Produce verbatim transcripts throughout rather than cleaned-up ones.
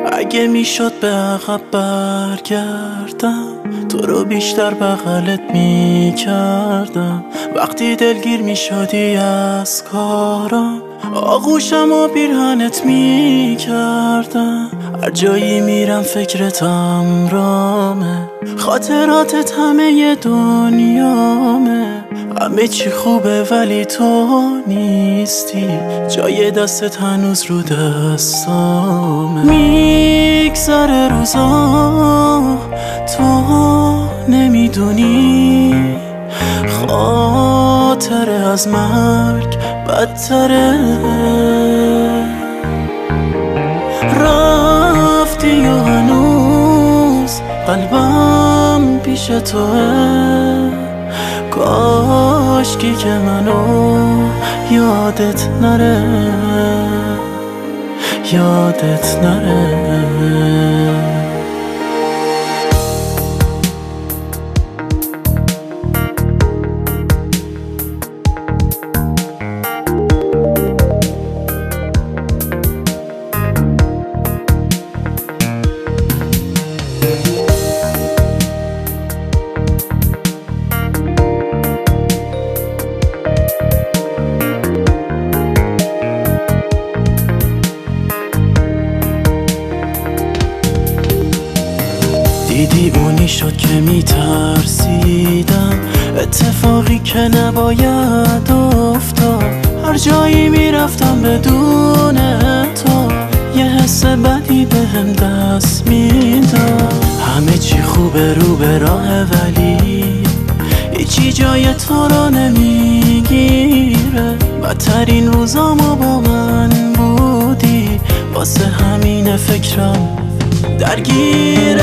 اگه میشد به عقب برگردم، تو رو بیشتر بغلت میکردم. وقتی دلگیر میشدی از کارم، آغوشم و پیرهنت میکردم. هر جایی میرم فکرتم رامه، خاطراتت همه دنیامه. همه چی خوبه ولی تو نیستی، جای دستت هنوز رو دستامه. میگذره روزا تو نمیدونی، خاطره از مرگ بدتره. رفتی و هنوز قلبم پیش توه، کاشکی که منو یادت نره، یادت نره. دیدی اونی شد که میترسیدم، اتفاقی که نباید افتاد. هر جایی میرفتم بدون تو، یه حس بدی بهم دست میداد. همه چی خوبه رو به راه ولی هیچی جای تو رو نمیگیره. بدترین روزامو با من بودی، واسه همین فکرم درگیره.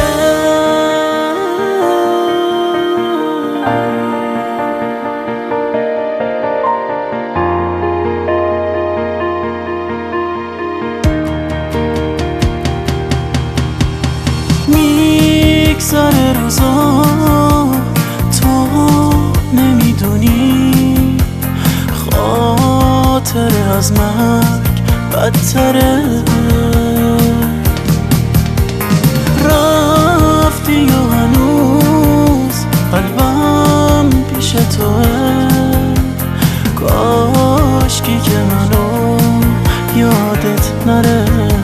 میگذره روزا تو نمیدونی، خاطره از مرگ بدتره. رفتی و هنوز قلبم پیش توه، کاشکی که منو یادت نره،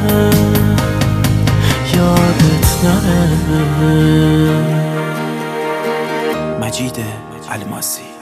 یادت نره. مجید الماسی.